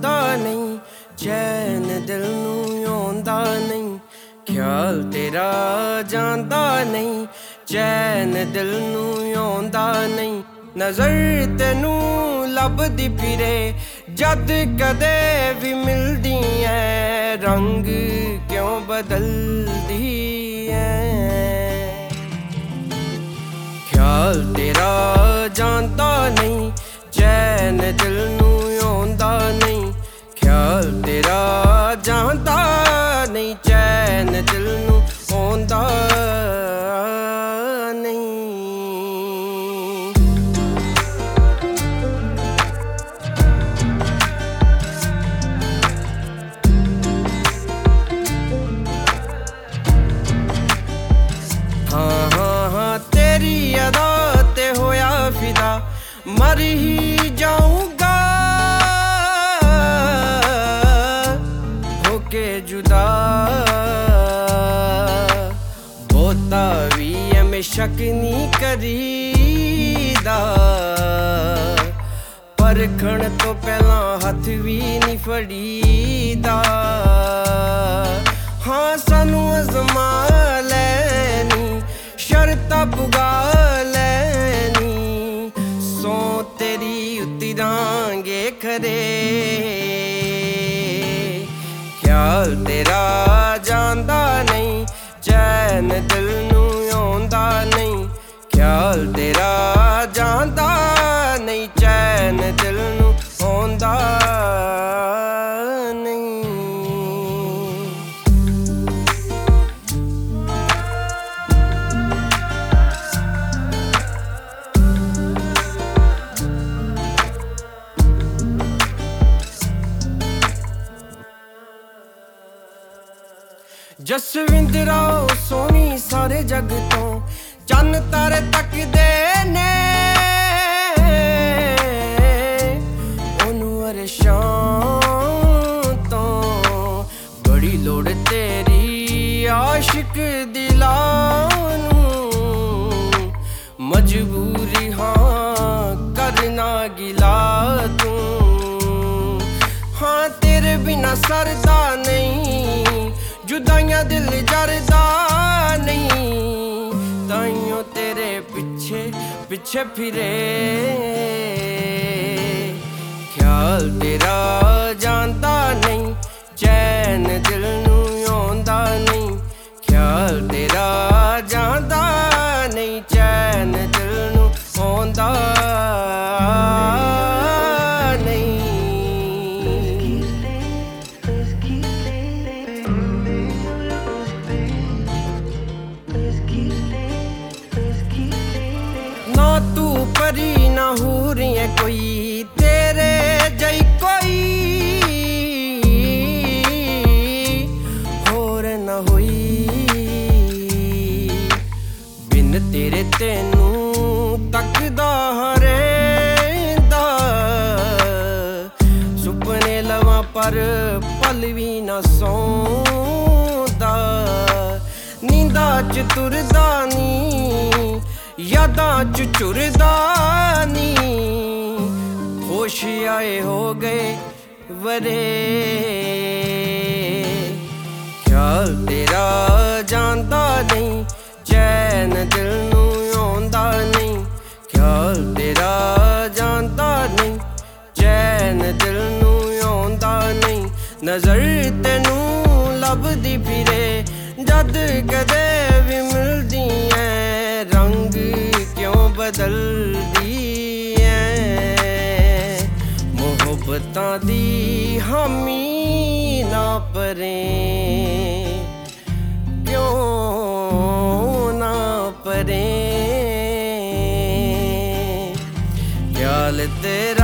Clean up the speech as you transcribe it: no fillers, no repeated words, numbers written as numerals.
ਜਾਂਦਾ ਨਹੀਂ, ਚੈਨ ਦਿਲ ਨੂੰ ਆਉਂਦਾ ਨਹੀਂ। ਖਿਆਲ ਤੇਰਾ ਜਾਂਦਾ ਨਹੀਂ, ਚੈਨ ਦਿਲ ਨੂੰ ਆਉਂਦਾ ਨਹੀਂ। ਨਜ਼ਰ ਤੈਨੂੰ ਲੱਭਦੀ ਫਿਰੇ ਜਦ ਕਦੇ ਵੀ ਮਿਲਦੀ ਐ, ਰੰਗ ਕਿਉਂ ਬਦਲਦੀ ਐ। ਖਿਆਲ ਤੇਰਾ ਜਾਂਦਾ ਨਹੀਂ, ਚੈਨ ਦਿਲ ਨੂੰ ਆਉਂਦਾ ਨਹੀਂ। ਖਿਆਲ ਤੇਰਾ ਜਾਂਦਾ ਨਹੀਂ, ਚੈਨ ਦਿਲ ਨੂੰ ਆਉਂਦਾ ਨਹੀਂ। ਹਾਂ ਤੇਰੀ ਅਦਾ ਤੇ ਹੋਇਆ ਫਿਦਾ, ਮਰ ਹੀ ਜਾਊਂਗਾ ਹੋ ਕੇ ਜੁਦਾ। ਬਹੁਤਾ ਵੀ ਐਵੇਂ ਸ਼ੱਕ ਨਹੀਂ ਕਰੀਦਾ, ਪਰਖਣ ਤੋਂ ਪਹਿਲਾਂ ਹੱਥ ਵੀ ਨਹੀਂ ਫੜੀਦਾ। ਹਾਂ ਸਾਨੂੰ ਅਜ਼ਮਾ ਲੈਣੀ, ਸ਼ਰਤਾਂ ਪੁਗਾ ਲੈਣੀ, ਸੌ ਤੇਰੀ ਉਤਰਾਂਗੇ ਖਰੇ। ਖਿਆਲ ਤੇਰਾ ਜਾਂਦਾ ਨਹੀਂ, ਚੈਨ ਦਿਲ ਨੂੰ ਆਉਂਦਾ ਨਹੀਂ। ਖਿਆਲ ਤੇਰਾ ਜਾਂਦਾ ਨਹੀਂ, ਚੈਨ ਦਿਲ ਨੂੰ ਆਉਂਦਾ ਨਹੀਂ। ਜਸਵਿੰਦਰਾ ਸੋਹਣੀ ਸਾਰੇ ਜੱਗ ਤੋਂ, ਚੰਨ ਤਾਰੇ ਤੱਕਦੇ ਨੇ ਉਹਨੂੰ ਅਰਸ਼ਾਂ ਤੋਂ। ਬੜੀ ਲੋੜ ਤੇਰੀ ਆਸ਼ਿਕ ਦਿਲਾਂ ਨੂੰ, ਮਜਬੂਰੀ ਹਾਂ ਕਰਨਾ ਗਿਲਾ ਤੂੰ। ਹਾਂ ਤੇਰੇ ਬਿਨਾ ਸਰਦਾ ਨਹੀਂ, ਜੁਦਾਈਆਂ ਦਿਲ ਜਰਦਾ ਨਹੀਂ, ਤਾਈਓ ਤੇਰੇ ਪਿੱਛੇ ਪਿੱਛੇ ਫਿਰੇ। ਖਿਆਲ ਤੇਰਾ ਜਾਂਦਾ ਨਹੀਂ, ਚੈਨ ਦਿਲ ਨੂੰ ਆਉਂਦਾ ਨਹੀਂ। ਖਿਆਲ ਤੇਰਾ ਜਾਂਦਾ ਨਹੀਂ, ਚੈਨ ਦਿਲ ਨੂੰ ਆਉਂਦਾ ਨਹੀਂ। ਨਾ ਤੂੰ ਪਰੀ ਨਾ ਹੂਰੀ ਹੈ ਕੋਈ, ਤੇਰੇ ਜਈ ਕੋਈ ਹੋਰ ਨਾ ਹੋਈ। ਬਿਨ ਤੇਰੇ ਤੈਨੂੰ ਤੱਕਦਾ ਹਰੇਂਦਾ, ਸੁਪਨੇ ਲਵਾਂ ਪਰ ਪਲ ਵੀ ਨਾ ਸੌਂਦਾ। ਨੀਂਦਾਂ ਚ ਤੁਰਦਾ ਨੀ, ਯਾਦਾਂ ਚ ਚੁਰਦਾ ਨੀ, ਹੋਸ਼ ਆਏ ਹੋ ਗਏ ਵਰੇ। ਖਿਆਲ ਤੇਰਾ ਜਾਂਦਾ ਨਹੀਂ, ਚੈਨ ਦਿਲ ਨੂੰ ਆਉਂਦਾ ਨਹੀਂ। ਖਿਆਲ ਤੇਰਾ ਜਾਂਦਾ ਨਹੀਂ, ਚੈਨ ਦਿਲ ਨੂੰ ਆਉਂਦਾ ਨਹੀਂ। ਨਜ਼ਰ ਤੈਨੂੰ ਲੱਭਦੀ ਫਿਰੇ ਜਦ ਕਦੇ ਵੀ ਮਿਲਦੀ ਐ, ਰੰਗ ਕਿਉਂ ਬਦਲਦੀ ਐ। ਮੁਹੱਬਤਾਂ ਦੀ ਹਾਮੀ ਨਾ ਭਰੇ, ਕਿਉਂ ਨਾ ਭਰੇ। ਖਿਆਲ ਤੇਰਾ